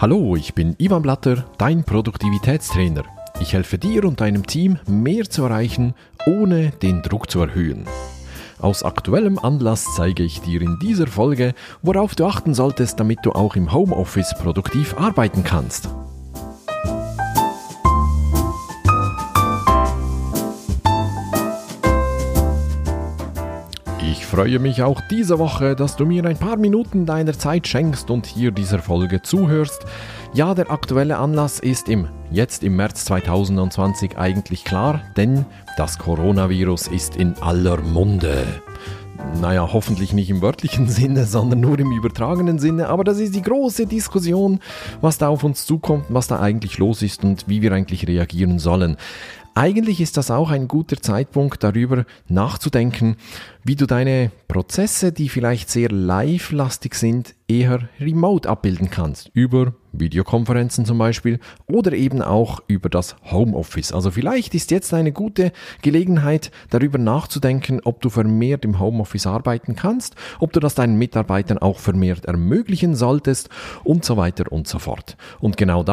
Hallo, ich bin Ivan Blatter, dein Produktivitätstrainer. Ich helfe dir und deinem Team, mehr zu erreichen, ohne den Druck zu erhöhen. Aus aktuellem Anlass zeige ich dir in dieser Folge, worauf du achten solltest, damit du auch im Homeoffice produktiv arbeiten kannst. Ich freue mich auch diese Woche, dass du mir ein paar Minuten deiner Zeit schenkst und hier dieser Folge zuhörst. Ja, der aktuelle Anlass ist jetzt im März 2020 eigentlich klar, denn das Coronavirus ist in aller Munde. Naja, hoffentlich nicht im wörtlichen Sinne, sondern nur im übertragenen Sinne. Aber das ist die große Diskussion, was da auf uns zukommt, was da eigentlich los ist und wie wir eigentlich reagieren sollen. Eigentlich ist das auch ein guter Zeitpunkt, darüber nachzudenken, wie du deine Prozesse, die vielleicht sehr live-lastig sind, eher remote abbilden kannst. Über Videokonferenzen zum Beispiel oder eben auch über das Homeoffice. Also vielleicht ist jetzt eine gute Gelegenheit, darüber nachzudenken, ob du vermehrt im Homeoffice arbeiten kannst, ob du das deinen Mitarbeitern auch vermehrt ermöglichen solltest und so weiter und so fort. Und genau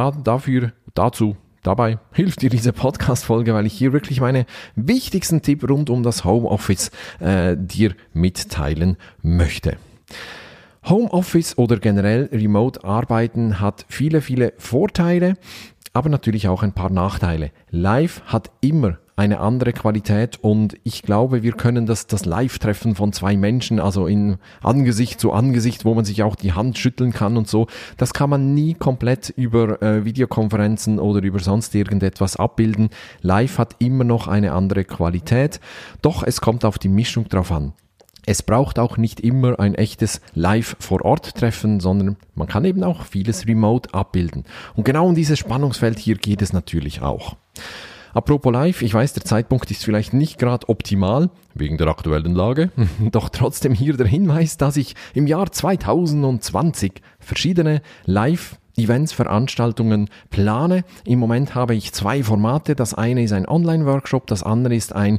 Dabei hilft dir diese Podcast-Folge, weil ich hier wirklich meine wichtigsten Tipps rund um das Homeoffice dir mitteilen möchte. Homeoffice oder generell Remote-Arbeiten hat viele, viele Vorteile, aber natürlich auch ein paar Nachteile. Live hat immer eine andere Qualität und ich glaube, wir können das Live-Treffen von zwei Menschen, also in Angesicht zu Angesicht, wo man sich auch die Hand schütteln kann und so, das kann man nie komplett über Videokonferenzen oder über sonst irgendetwas abbilden. Live hat immer noch eine andere Qualität, doch es kommt auf die Mischung drauf an. Es braucht auch nicht immer ein echtes Live-vor-Ort-Treffen, sondern man kann eben auch vieles remote abbilden. Und genau um dieses Spannungsfeld hier geht es natürlich auch. Apropos live, ich weiß, der Zeitpunkt ist vielleicht nicht gerade optimal, wegen der aktuellen Lage, doch trotzdem hier der Hinweis, dass ich im Jahr 2020 verschiedene Live-Events, Veranstaltungen plane. Im Moment habe ich 2 Formate, das eine ist ein Online-Workshop, das andere ist ein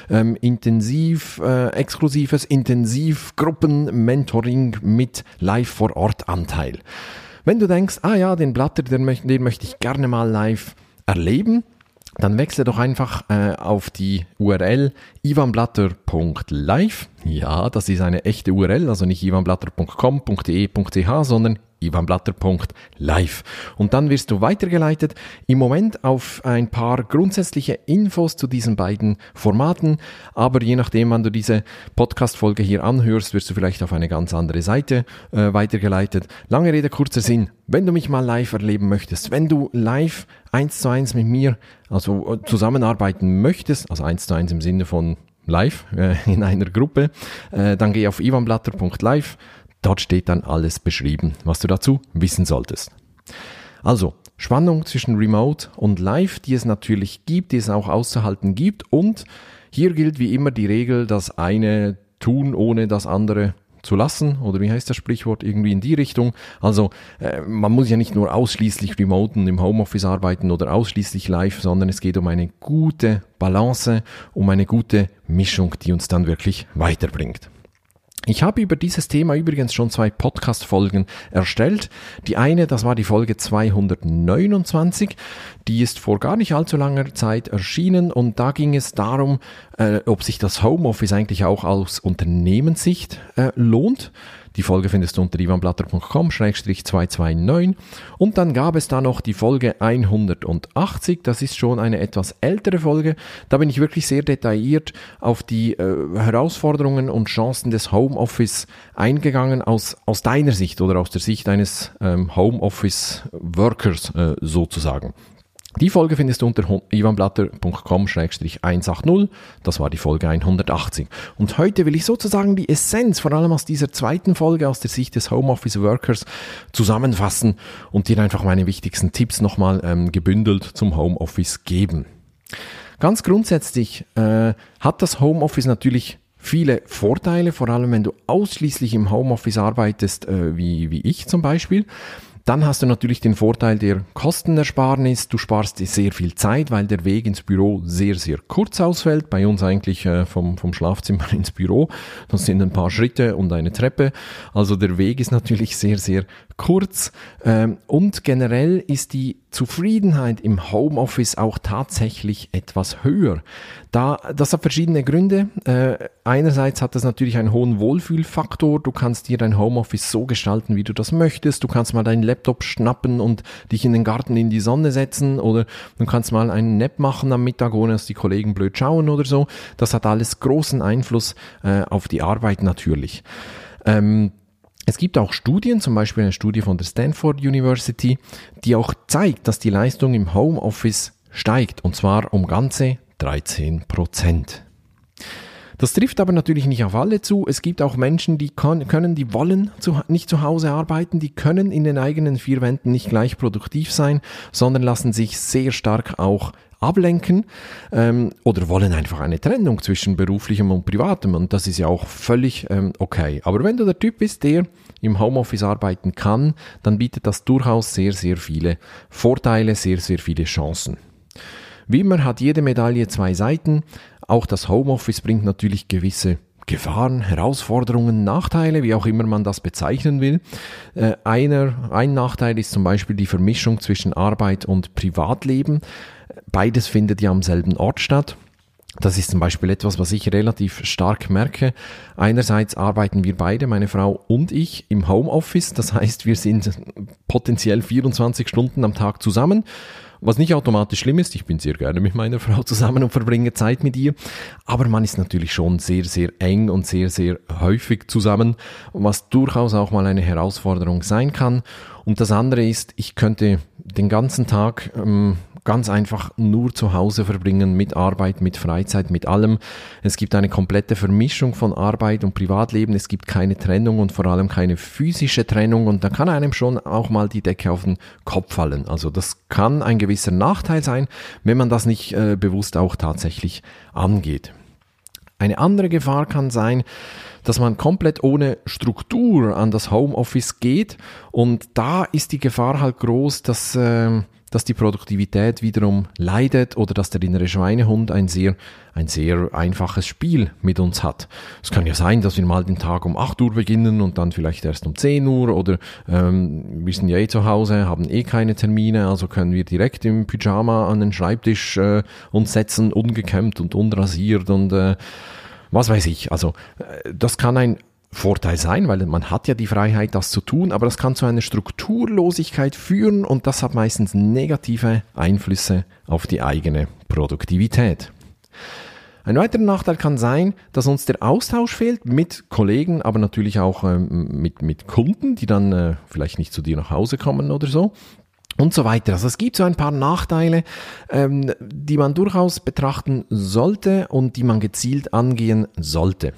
exklusives Intensivgruppen-Mentoring mit Live-vor-Ort-Anteil. Wenn du denkst, den Blatter, den möchte ich gerne mal live erleben, dann wechsle doch einfach auf die URL ivanblatter.live. Ja, das ist eine echte URL, also nicht ivanblatter.com.de.ch, sondern ivanblatter.live. Und dann wirst du weitergeleitet im Moment auf ein paar grundsätzliche Infos zu diesen beiden Formaten, aber je nachdem, wann du diese Podcast-Folge hier anhörst, wirst du vielleicht auf eine ganz andere Seite weitergeleitet. Lange Rede, kurzer Sinn. Wenn du mich mal live erleben möchtest, wenn du live 1:1 mit mir zusammenarbeiten möchtest, also 1:1 im Sinne von live in einer Gruppe, dann geh auf ivanblatter.live. Dort steht dann alles beschrieben, was du dazu wissen solltest. Also, Spannung zwischen Remote und Live, die es natürlich gibt, die es auch auszuhalten gibt. Und hier gilt wie immer die Regel, das eine tun, ohne das andere zu lassen. Oder wie heißt das Sprichwort? Irgendwie in die Richtung. Also, man muss ja nicht nur ausschließlich remote und im Homeoffice arbeiten oder ausschließlich live, sondern es geht um eine gute Balance, um eine gute Mischung, die uns dann wirklich weiterbringt. Ich habe über dieses Thema übrigens schon 2 Podcast-Folgen erstellt. Die eine, das war die Folge 229, die ist vor gar nicht allzu langer Zeit erschienen und da ging es darum, ob sich das Homeoffice eigentlich auch aus Unternehmenssicht lohnt. Die Folge findest du unter ivanblatter.com/229 und dann gab es da noch die Folge 180, das ist schon eine etwas ältere Folge, da bin ich wirklich sehr detailliert auf die Herausforderungen und Chancen des Homeoffice eingegangen aus deiner Sicht oder aus der Sicht eines Homeoffice-Workers sozusagen. Die Folge findest du unter ivanblatter.com/180. Das war die Folge 180. Und heute will ich sozusagen die Essenz, vor allem aus dieser zweiten Folge, aus der Sicht des Homeoffice Workers, zusammenfassen und dir einfach meine wichtigsten Tipps nochmal gebündelt zum Homeoffice geben. Ganz grundsätzlich hat das Homeoffice natürlich viele Vorteile, vor allem wenn du ausschließlich im Homeoffice arbeitest, wie ich zum Beispiel. Dann hast du natürlich den Vorteil der Kostenersparnis. Du sparst dir sehr viel Zeit, weil der Weg ins Büro sehr, sehr kurz ausfällt. Bei uns eigentlich vom Schlafzimmer ins Büro. Das sind ein paar Schritte und eine Treppe. Also der Weg ist natürlich sehr, sehr kurz. Und generell ist die Zufriedenheit im Homeoffice auch tatsächlich etwas höher. Das hat verschiedene Gründe. Einerseits hat das natürlich einen hohen Wohlfühlfaktor. Du kannst dir dein Homeoffice so gestalten, wie du das möchtest. Du kannst mal deinen Laptop schnappen und dich in den Garten in die Sonne setzen, oder du kannst mal einen Nap machen am Mittag, ohne dass die Kollegen blöd schauen oder so. Das hat alles großen Einfluss auf die Arbeit natürlich. Es gibt auch Studien, zum Beispiel eine Studie von der Stanford University, die auch zeigt, dass die Leistung im Homeoffice steigt, und zwar um ganze 13%. Das trifft aber natürlich nicht auf alle zu. Es gibt auch Menschen, die wollen nicht zu Hause arbeiten, die können in den eigenen vier Wänden nicht gleich produktiv sein, sondern lassen sich sehr stark auch ablenken oder wollen einfach eine Trennung zwischen beruflichem und privatem, und das ist ja auch völlig okay. Aber wenn du der Typ bist, der im Homeoffice arbeiten kann, dann bietet das durchaus sehr, sehr viele Vorteile, sehr, sehr viele Chancen. Wie immer hat jede Medaille zwei Seiten. Auch das Homeoffice bringt natürlich gewisse Gefahren, Herausforderungen, Nachteile, wie auch immer man das bezeichnen will. Ein Nachteil ist zum Beispiel die Vermischung zwischen Arbeit und Privatleben. Beides findet ja am selben Ort statt. Das ist zum Beispiel etwas, was ich relativ stark merke. Einerseits arbeiten wir beide, meine Frau und ich, im Homeoffice. Das heißt, wir sind potenziell 24 Stunden am Tag zusammen. Was nicht automatisch schlimm ist, ich bin sehr gerne mit meiner Frau zusammen und verbringe Zeit mit ihr, aber man ist natürlich schon sehr, sehr eng und sehr, sehr häufig zusammen, was durchaus auch mal eine Herausforderung sein kann. Und das andere ist, ich könnte den ganzen Tag ganz einfach nur zu Hause verbringen, mit Arbeit, mit Freizeit, mit allem. Es gibt eine komplette Vermischung von Arbeit und Privatleben, es gibt keine Trennung und vor allem keine physische Trennung, und da kann einem schon auch mal die Decke auf den Kopf fallen. Also das kann ein gewisser Nachteil sein, wenn man das nicht bewusst auch tatsächlich angeht. Eine andere Gefahr kann sein, dass man komplett ohne Struktur an das Homeoffice geht, und da ist die Gefahr halt groß, dass die Produktivität wiederum leidet oder dass der innere Schweinehund ein sehr einfaches Spiel mit uns hat. Es kann ja sein, dass wir mal den Tag um 8 Uhr beginnen und dann vielleicht erst um 10 Uhr oder wir sind ja eh zu Hause, haben eh keine Termine, also können wir direkt im Pyjama an den Schreibtisch uns setzen, ungekämmt und unrasiert und was weiß ich. Also das kann ein Vorteil sein, weil man hat ja die Freiheit, das zu tun, aber das kann zu einer Strukturlosigkeit führen, und das hat meistens negative Einflüsse auf die eigene Produktivität. Ein weiterer Nachteil kann sein, dass uns der Austausch fehlt mit Kollegen, aber natürlich auch mit Kunden, die dann vielleicht nicht zu dir nach Hause kommen oder so. Und so weiter. Also es gibt so ein paar Nachteile, die man durchaus betrachten sollte und die man gezielt angehen sollte.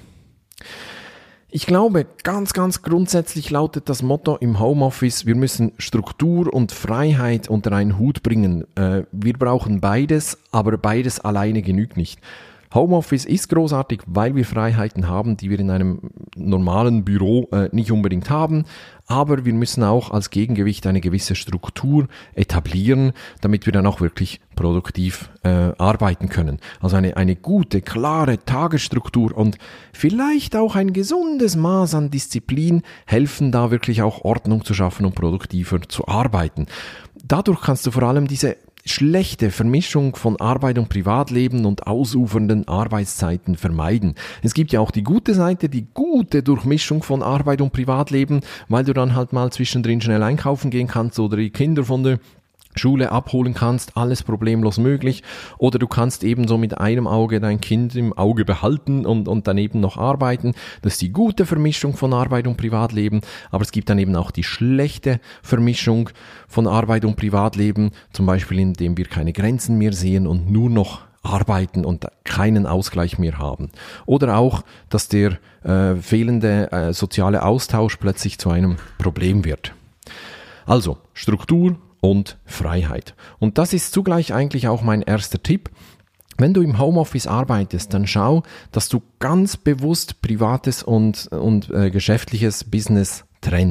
Ich glaube, ganz, ganz grundsätzlich lautet das Motto im Homeoffice: Wir müssen Struktur und Freiheit unter einen Hut bringen. Wir brauchen beides, aber beides alleine genügt nicht. Homeoffice ist großartig, weil wir Freiheiten haben, die wir in einem normalen Büro nicht unbedingt haben. Aber wir müssen auch als Gegengewicht eine gewisse Struktur etablieren, damit wir dann auch wirklich produktiv arbeiten können. Also eine gute, klare Tagesstruktur und vielleicht auch ein gesundes Maß an Disziplin helfen da wirklich auch Ordnung zu schaffen und produktiver zu arbeiten. Dadurch kannst du vor allem diese schlechte Vermischung von Arbeit und Privatleben und ausufernden Arbeitszeiten vermeiden. Es gibt ja auch die gute Seite, die gute Durchmischung von Arbeit und Privatleben, weil du dann halt mal zwischendrin schnell einkaufen gehen kannst oder die Kinder von der Schule abholen kannst, alles problemlos möglich. Oder du kannst ebenso mit einem Auge dein Kind im Auge behalten und daneben noch arbeiten. Das ist die gute Vermischung von Arbeit und Privatleben. Aber es gibt dann eben auch die schlechte Vermischung von Arbeit und Privatleben, zum Beispiel indem wir keine Grenzen mehr sehen und nur noch arbeiten und keinen Ausgleich mehr haben. Oder auch, dass der fehlende soziale Austausch plötzlich zu einem Problem wird. Also, Struktur und Freiheit. Und das ist zugleich eigentlich auch mein erster Tipp. Wenn du im Homeoffice arbeitest, dann schau, dass du ganz bewusst privates und geschäftliches Business trennst.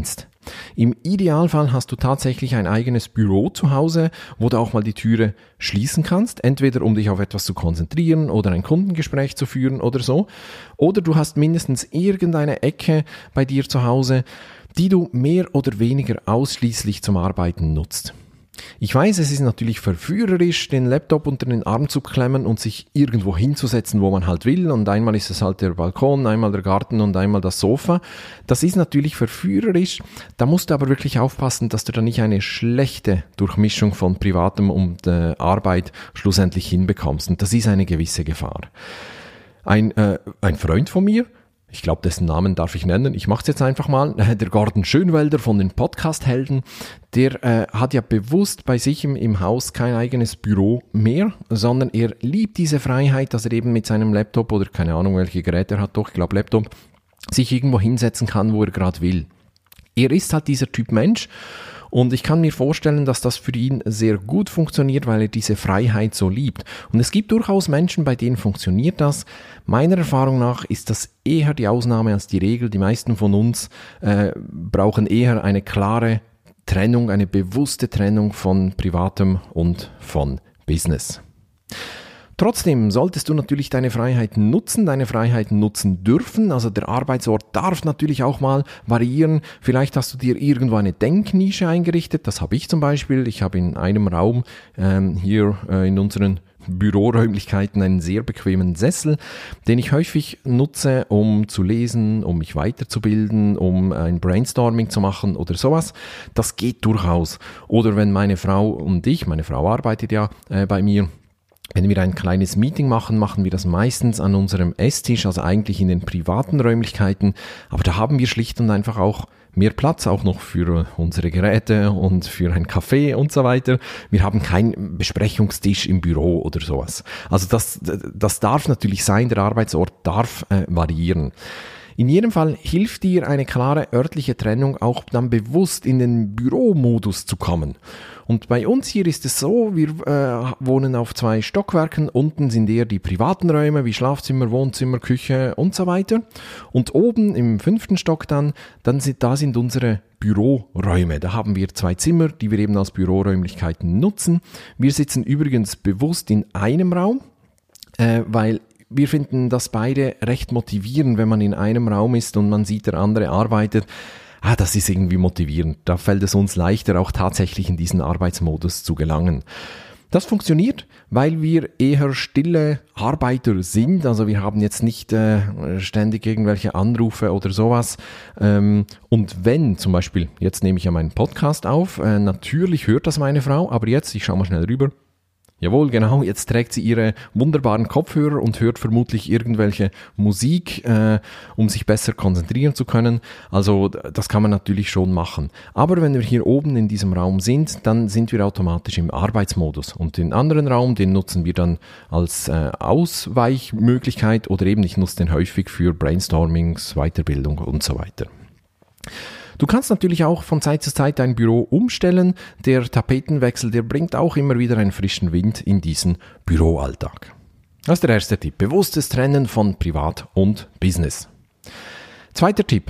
Im Idealfall hast du tatsächlich ein eigenes Büro zu Hause, wo du auch mal die Türe schließen kannst, entweder um dich auf etwas zu konzentrieren oder ein Kundengespräch zu führen oder so. Oder du hast mindestens irgendeine Ecke bei dir zu Hause, die du mehr oder weniger ausschließlich zum Arbeiten nutzt. Ich weiß, es ist natürlich verführerisch, den Laptop unter den Arm zu klemmen und sich irgendwo hinzusetzen, wo man halt will. Und einmal ist es halt der Balkon, einmal der Garten und einmal das Sofa. Das ist natürlich verführerisch. Da musst du aber wirklich aufpassen, dass du da nicht eine schlechte Durchmischung von Privatem und Arbeit schlussendlich hinbekommst. Und das ist eine gewisse Gefahr. Ein Freund von mir, ich glaube, dessen Namen darf ich nennen, ich mache es jetzt einfach mal, der Gordon Schönwelder von den Podcast-Helden, der hat ja bewusst bei sich im Haus kein eigenes Büro mehr, sondern er liebt diese Freiheit, dass er eben mit seinem Laptop oder keine Ahnung, welche Geräte er hat, doch, ich glaube Laptop, sich irgendwo hinsetzen kann, wo er gerade will. Er ist halt dieser Typ Mensch. Und ich kann mir vorstellen, dass das für ihn sehr gut funktioniert, weil er diese Freiheit so liebt. Und es gibt durchaus Menschen, bei denen funktioniert das. Meiner Erfahrung nach ist das eher die Ausnahme als die Regel. Die meisten von uns brauchen eher eine klare Trennung, eine bewusste Trennung von Privatem und von Business. Trotzdem solltest du natürlich deine Freiheiten nutzen dürfen. Also der Arbeitsort darf natürlich auch mal variieren. Vielleicht hast du dir irgendwo eine Denknische eingerichtet. Das habe ich zum Beispiel. Ich habe in einem Raum hier in unseren Büroräumlichkeiten einen sehr bequemen Sessel, den ich häufig nutze, um zu lesen, um mich weiterzubilden, um ein Brainstorming zu machen oder sowas. Das geht durchaus. Oder wenn meine Frau arbeitet ja bei mir, wenn wir ein kleines Meeting machen, machen wir das meistens an unserem Esstisch, also eigentlich in den privaten Räumlichkeiten. Aber da haben wir schlicht und einfach auch mehr Platz, auch noch für unsere Geräte und für ein Café und so weiter. Wir haben keinen Besprechungstisch im Büro oder sowas. Also das darf natürlich sein, der Arbeitsort darf variieren. In jedem Fall hilft dir eine klare örtliche Trennung auch dann bewusst in den Büromodus zu kommen. Und bei uns hier ist es so, wir wohnen auf 2 Stockwerken, unten sind eher die privaten Räume wie Schlafzimmer, Wohnzimmer, Küche und so weiter. Und oben im 5. Stock dann sind unsere Büroräume. Da haben wir 2 Zimmer, die wir eben als Büroräumlichkeiten nutzen. Wir sitzen übrigens bewusst in einem Raum, weil wir finden das beide recht motivierend, wenn man in einem Raum ist und man sieht, der andere arbeitet. Das ist irgendwie motivierend. Da fällt es uns leichter, auch tatsächlich in diesen Arbeitsmodus zu gelangen. Das funktioniert, weil wir eher stille Arbeiter sind. Also wir haben jetzt nicht ständig irgendwelche Anrufe oder sowas. Und wenn zum Beispiel, jetzt nehme ich ja meinen Podcast auf, natürlich hört das meine Frau, aber jetzt, ich schaue mal schnell rüber. Jawohl, genau, jetzt trägt sie ihre wunderbaren Kopfhörer und hört vermutlich irgendwelche Musik, um sich besser konzentrieren zu können. Also das kann man natürlich schon machen. Aber wenn wir hier oben in diesem Raum sind, dann sind wir automatisch im Arbeitsmodus. Und den anderen Raum, den nutzen wir dann als Ausweichmöglichkeit oder eben ich nutze den häufig für Brainstormings, Weiterbildung und so weiter. Du kannst natürlich auch von Zeit zu Zeit dein Büro umstellen. Der Tapetenwechsel, der bringt auch immer wieder einen frischen Wind in diesen Büroalltag. Das ist der erste Tipp. Bewusstes Trennen von Privat und Business. Zweiter Tipp.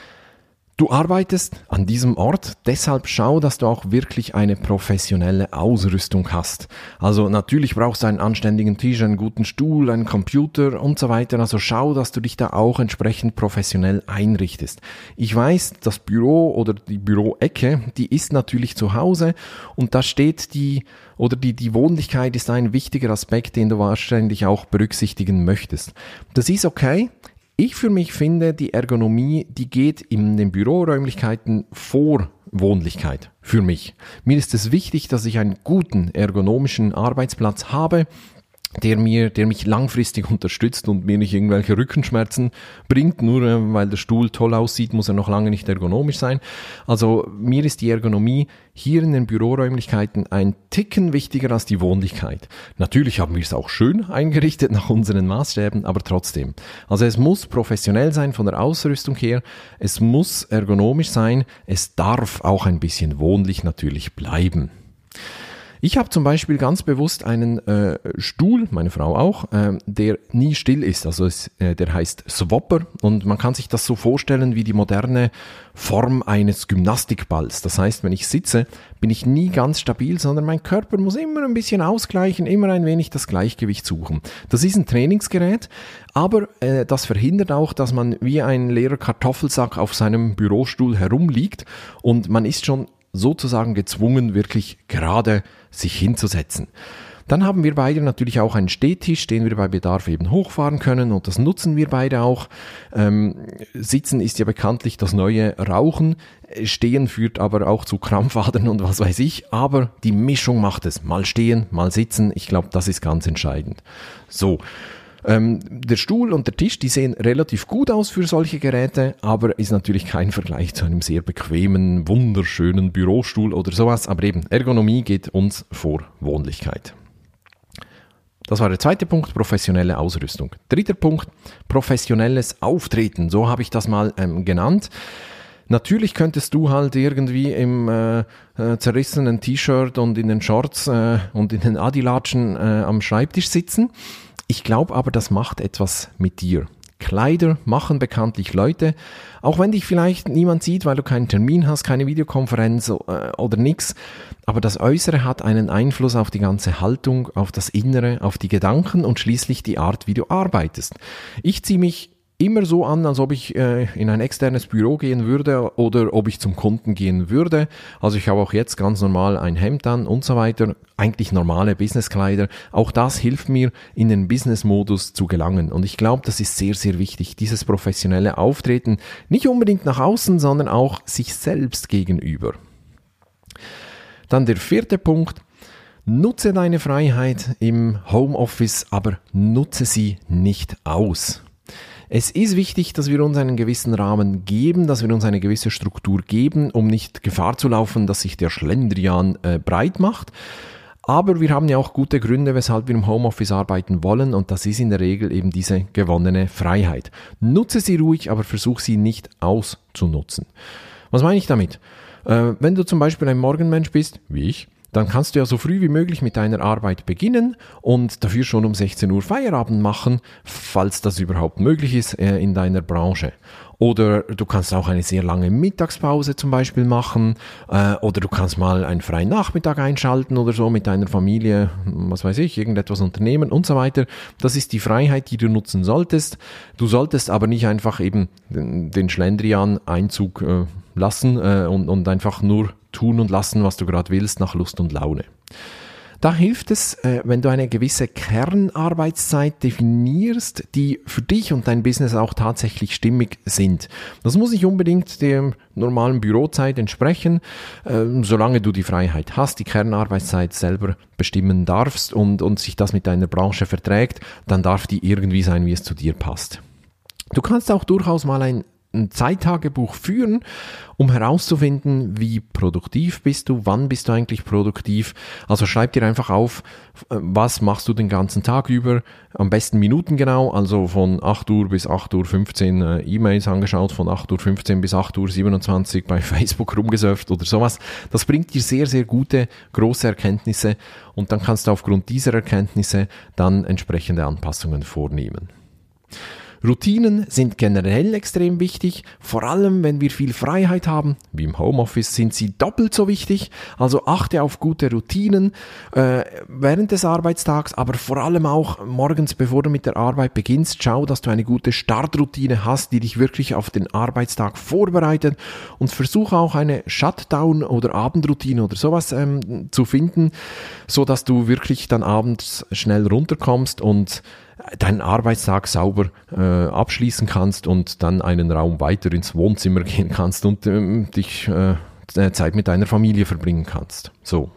Du arbeitest an diesem Ort, deshalb schau, dass du auch wirklich eine professionelle Ausrüstung hast. Also natürlich brauchst du einen anständigen Tisch, einen guten Stuhl, einen Computer und so weiter. Also schau, dass du dich da auch entsprechend professionell einrichtest. Ich weiß, das Büro oder die Büroecke, die ist natürlich zu Hause und da steht die Wohnlichkeit ist ein wichtiger Aspekt, den du wahrscheinlich auch berücksichtigen möchtest. Das ist okay. Ich für mich finde, die Ergonomie, die geht in den Büroräumlichkeiten vor Wohnlichkeit. Für mich. Mir ist es wichtig, dass ich einen guten ergonomischen Arbeitsplatz habe, der mich langfristig unterstützt und mir nicht irgendwelche Rückenschmerzen bringt. Nur weil der Stuhl toll aussieht, muss er noch lange nicht ergonomisch sein. Also mir ist die Ergonomie hier in den Büroräumlichkeiten ein Ticken wichtiger als die Wohnlichkeit. Natürlich haben wir es auch schön eingerichtet nach unseren Maßstäben, aber trotzdem. Also es muss professionell sein von der Ausrüstung her, es muss ergonomisch sein, es darf auch ein bisschen wohnlich natürlich bleiben. Ich habe zum Beispiel ganz bewusst einen Stuhl, meine Frau auch, der nie still ist. Also der heißt Swopper und man kann sich das so vorstellen wie die moderne Form eines Gymnastikballs. Das heißt, wenn ich sitze, bin ich nie ganz stabil, sondern mein Körper muss immer ein bisschen ausgleichen, immer ein wenig das Gleichgewicht suchen. Das ist ein Trainingsgerät, aber das verhindert auch, dass man wie ein leerer Kartoffelsack auf seinem Bürostuhl herumliegt und man ist schon sozusagen gezwungen, wirklich gerade sich hinzusetzen. Dann haben wir beide natürlich auch einen Stehtisch, den wir bei Bedarf eben hochfahren können und das nutzen wir beide auch. Sitzen ist ja bekanntlich das neue Rauchen, Stehen führt aber auch zu Krampfadern und was weiß ich, aber die Mischung macht es. Mal stehen, mal sitzen, ich glaube, das ist ganz entscheidend. So. Der Stuhl und der Tisch, die sehen relativ gut aus für solche Geräte, aber ist natürlich kein Vergleich zu einem sehr bequemen, wunderschönen Bürostuhl oder sowas. Aber eben, Ergonomie geht uns vor Wohnlichkeit. Das war der zweite Punkt, professionelle Ausrüstung. Dritter Punkt, professionelles Auftreten, so habe ich das mal genannt. Natürlich könntest du halt irgendwie im zerrissenen T-Shirt und in den Shorts und in den Adilatschen am Schreibtisch sitzen. Ich glaube aber, das macht etwas mit dir. Kleider machen bekanntlich Leute, auch wenn dich vielleicht niemand sieht, weil du keinen Termin hast, keine Videokonferenz oder nix. Aber das Äußere hat einen Einfluss auf die ganze Haltung, auf das Innere, auf die Gedanken und schließlich die Art, wie du arbeitest. Ich ziehe mich immer so an, als ob ich in ein externes Büro gehen würde oder ob ich zum Kunden gehen würde. Also ich habe auch jetzt ganz normal ein Hemd an und so weiter. Eigentlich normale Businesskleider. Auch das hilft mir, in den Business-Modus zu gelangen. Und ich glaube, das ist sehr, sehr wichtig, dieses professionelle Auftreten. Nicht unbedingt nach außen, sondern auch sich selbst gegenüber. Dann der vierte Punkt. Nutze deine Freiheit im Homeoffice, aber nutze sie nicht aus. Es ist wichtig, dass wir uns einen gewissen Rahmen geben, dass wir uns eine gewisse Struktur geben, um nicht Gefahr zu laufen, dass sich der Schlendrian breit macht. Aber wir haben ja auch gute Gründe, weshalb wir im Homeoffice arbeiten wollen und das ist in der Regel eben diese gewonnene Freiheit. Nutze sie ruhig, aber versuch sie nicht auszunutzen. Was meine ich damit? Wenn du zum Beispiel ein Morgenmensch bist, wie ich, dann kannst du ja so früh wie möglich mit deiner Arbeit beginnen und dafür schon um 16 Uhr Feierabend machen, falls das überhaupt möglich ist in deiner Branche. Oder du kannst auch eine sehr lange Mittagspause zum Beispiel machen oder du kannst mal einen freien Nachmittag einschalten oder so mit deiner Familie, was weiß ich, irgendetwas unternehmen und so weiter. Das ist die Freiheit, die du nutzen solltest. Du solltest aber nicht einfach eben den Schlendrian-Einzug lassen und einfach nur tun und lassen, was du gerade willst, nach Lust und Laune. Da hilft es, wenn du eine gewisse Kernarbeitszeit definierst, die für dich und dein Business auch tatsächlich stimmig sind. Das muss nicht unbedingt der normalen Bürozeit entsprechen, solange du die Freiheit hast, die Kernarbeitszeit selber bestimmen darfst und sich das mit deiner Branche verträgt, dann darf die irgendwie sein, wie es zu dir passt. Du kannst auch durchaus mal ein Zeittagebuch führen, um herauszufinden, wie produktiv bist du, wann bist du eigentlich produktiv. Also schreib dir einfach auf, was machst du den ganzen Tag über, am besten minutengenau, also von 8 Uhr bis 8.15 Uhr E-Mails angeschaut, von 8.15 Uhr bis 8.27 Uhr bei Facebook rumgesurft oder sowas. Das bringt dir sehr, sehr gute, große Erkenntnisse und dann kannst du aufgrund dieser Erkenntnisse dann entsprechende Anpassungen vornehmen. Routinen sind generell extrem wichtig, vor allem wenn wir viel Freiheit haben, wie im Homeoffice sind sie doppelt so wichtig, also achte auf gute Routinen während des Arbeitstags, aber vor allem auch morgens, bevor du mit der Arbeit beginnst, schau, dass du eine gute Startroutine hast, die dich wirklich auf den Arbeitstag vorbereitet und versuche auch eine Shutdown- oder Abendroutine oder sowas zu finden, so dass du wirklich dann abends schnell runterkommst und deinen Arbeitstag sauber abschließen kannst und dann einen Raum weiter ins Wohnzimmer gehen kannst und dich Zeit mit deiner Familie verbringen kannst. So,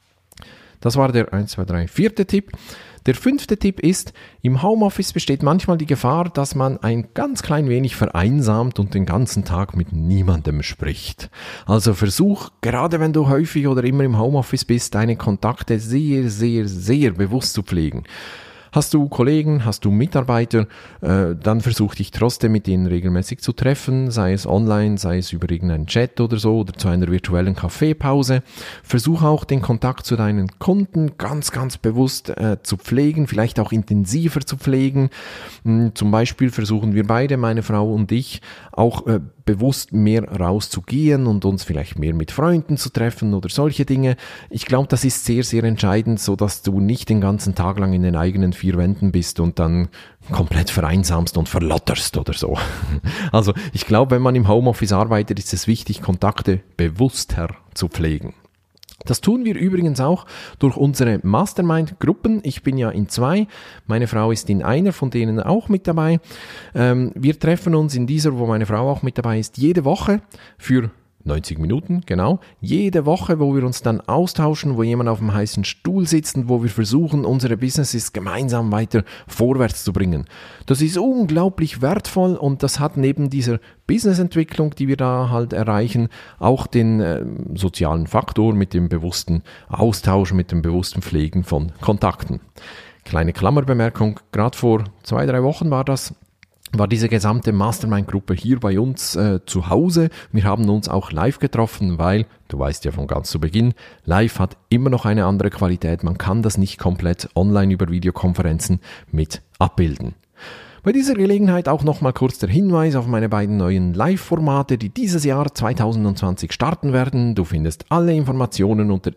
das war der 4. Tipp. Der 5. Tipp ist, im Homeoffice besteht manchmal die Gefahr, dass man ein ganz klein wenig vereinsamt und den ganzen Tag mit niemandem spricht. Also versuch, gerade wenn du häufig oder immer im Homeoffice bist, deine Kontakte sehr, sehr, sehr bewusst zu pflegen. Hast du Kollegen, hast du Mitarbeiter, dann versuch dich trotzdem mit denen regelmäßig zu treffen, sei es online, sei es über irgendeinen Chat oder so oder zu einer virtuellen Kaffeepause. Versuch auch den Kontakt zu deinen Kunden ganz, ganz bewusst zu pflegen, vielleicht auch intensiver zu pflegen. Zum Beispiel versuchen wir beide, meine Frau und ich, auch bewusst mehr rauszugehen und uns vielleicht mehr mit Freunden zu treffen oder solche Dinge. Ich glaube, das ist sehr, sehr entscheidend, so dass du nicht den ganzen Tag lang in den eigenen vier Wänden bist und dann komplett vereinsamst und verlotterst oder so. Also ich glaube, wenn man im Homeoffice arbeitet, ist es wichtig, Kontakte bewusster zu pflegen. Das tun wir übrigens auch durch unsere Mastermind-Gruppen. Ich bin ja in 2, meine Frau ist in einer von denen auch mit dabei. Wir treffen uns in dieser, wo meine Frau auch mit dabei ist, jede Woche für 90 Minuten, genau. Jede Woche, wo wir uns dann austauschen, wo jemand auf dem heißen Stuhl sitzt und wo wir versuchen, unsere Businesses gemeinsam weiter vorwärts zu bringen. Das ist unglaublich wertvoll und das hat neben dieser Businessentwicklung, die wir da halt erreichen, auch den sozialen Faktor mit dem bewussten Austausch, mit dem bewussten Pflegen von Kontakten. Kleine Klammerbemerkung, gerade vor 2-3 Wochen war diese gesamte Mastermind-Gruppe hier bei uns zu Hause. Wir haben uns auch live getroffen, weil, du weißt ja von ganz zu Beginn, live hat immer noch eine andere Qualität. Man kann das nicht komplett online über Videokonferenzen mit abbilden. Bei dieser Gelegenheit auch nochmal kurz der Hinweis auf meine beiden neuen Live-Formate, die dieses Jahr 2020 starten werden. Du findest alle Informationen unter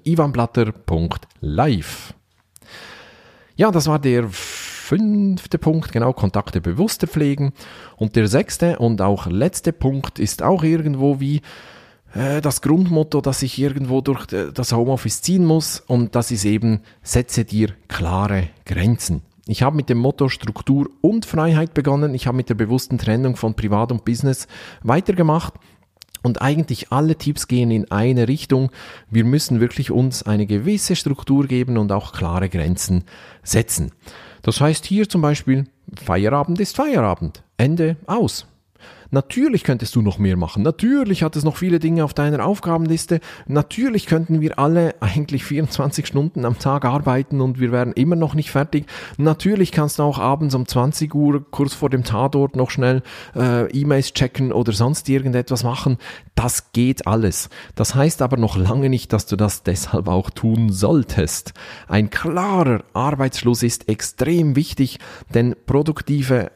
ivanblatter.live. Ja, das war der 5. Punkt, genau, Kontakte bewusster pflegen. Und der 6. und auch letzte Punkt ist auch irgendwo wie das Grundmotto, das ich irgendwo durch das Homeoffice ziehen muss. Und das ist eben, setze dir klare Grenzen. Ich habe mit dem Motto Struktur und Freiheit begonnen. Ich habe mit der bewussten Trennung von Privat und Business weitergemacht. Und eigentlich alle Tipps gehen in eine Richtung. Wir müssen wirklich uns eine gewisse Struktur geben und auch klare Grenzen setzen. Das heißt hier zum Beispiel, Feierabend ist Feierabend, Ende, aus. Natürlich könntest du noch mehr machen, natürlich hat es noch viele Dinge auf deiner Aufgabenliste, natürlich könnten wir alle eigentlich 24 Stunden am Tag arbeiten und wir wären immer noch nicht fertig. Natürlich kannst du auch abends um 20 Uhr kurz vor dem Tatort noch schnell E-Mails checken oder sonst irgendetwas machen. Das geht alles. Das heißt aber noch lange nicht, dass du das deshalb auch tun solltest. Ein klarer Arbeitsschluss ist extrem wichtig, denn produktives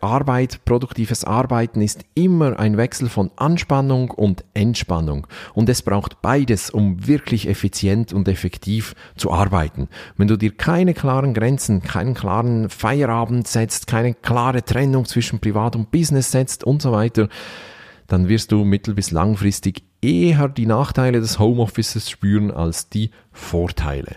Arbeiten ist immer ein Wechsel von Anspannung und Entspannung. Und es braucht beides, um wirklich effizient und effektiv zu arbeiten. Wenn du dir keine klaren Grenzen, keinen klaren Feierabend setzt, keine klare Trennung zwischen Privat und Business setzt und so weiter, dann wirst du mittel- bis langfristig eher die Nachteile des Homeoffices spüren als die Vorteile.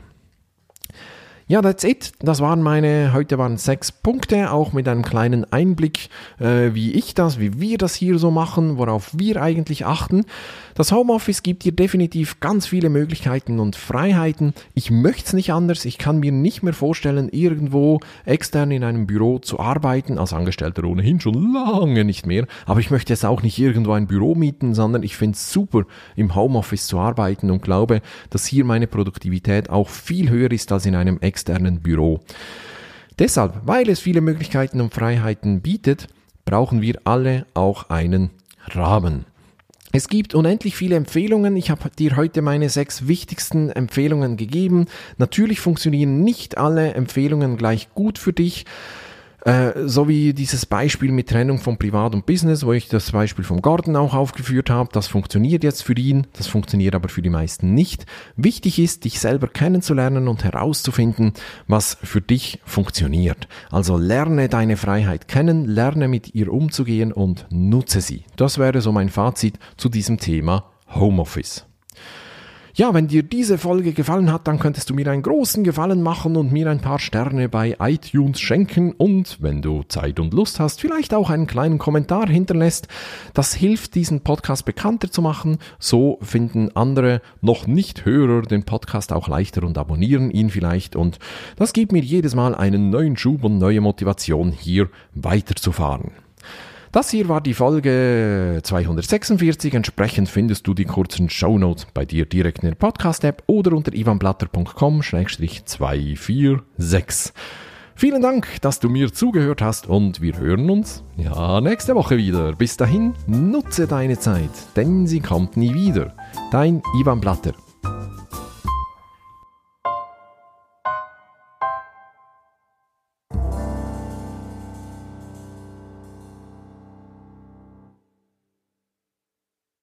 Ja, that's it. Heute waren 6 Punkte, auch mit einem kleinen Einblick, wie wir das hier so machen, worauf wir eigentlich achten. Das Homeoffice gibt dir definitiv ganz viele Möglichkeiten und Freiheiten. Ich möchte es nicht anders. Ich kann mir nicht mehr vorstellen, irgendwo extern in einem Büro zu arbeiten, als Angestellter ohnehin schon lange nicht mehr. Aber ich möchte jetzt auch nicht irgendwo ein Büro mieten, sondern ich finde es super, im Homeoffice zu arbeiten und glaube, dass hier meine Produktivität auch viel höher ist als in einem externen Büro. Deshalb, weil es viele Möglichkeiten und Freiheiten bietet, brauchen wir alle auch einen Rahmen. Es gibt unendlich viele Empfehlungen. Ich habe dir heute meine 6 wichtigsten Empfehlungen gegeben. Natürlich funktionieren nicht alle Empfehlungen gleich gut für dich. So wie dieses Beispiel mit Trennung von Privat und Business, wo ich das Beispiel vom Gordon auch aufgeführt habe, das funktioniert jetzt für ihn, das funktioniert aber für die meisten nicht. Wichtig ist, dich selber kennenzulernen und herauszufinden, was für dich funktioniert. Also lerne deine Freiheit kennen, lerne mit ihr umzugehen und nutze sie. Das wäre so mein Fazit zu diesem Thema Homeoffice. Ja, wenn dir diese Folge gefallen hat, dann könntest du mir einen großen Gefallen machen und mir ein paar Sterne bei iTunes schenken und, wenn du Zeit und Lust hast, vielleicht auch einen kleinen Kommentar hinterlässt. Das hilft, diesen Podcast bekannter zu machen. So finden andere noch nicht Hörer den Podcast auch leichter und abonnieren ihn vielleicht. Und das gibt mir jedes Mal einen neuen Schub und neue Motivation, hier weiterzufahren. Das hier war die Folge 246. Entsprechend findest du die kurzen Shownotes bei dir direkt in der Podcast-App oder unter ivanblatter.com/246. Vielen Dank, dass du mir zugehört hast und wir hören uns nächste Woche wieder. Bis dahin, nutze deine Zeit, denn sie kommt nie wieder. Dein Ivan Blatter.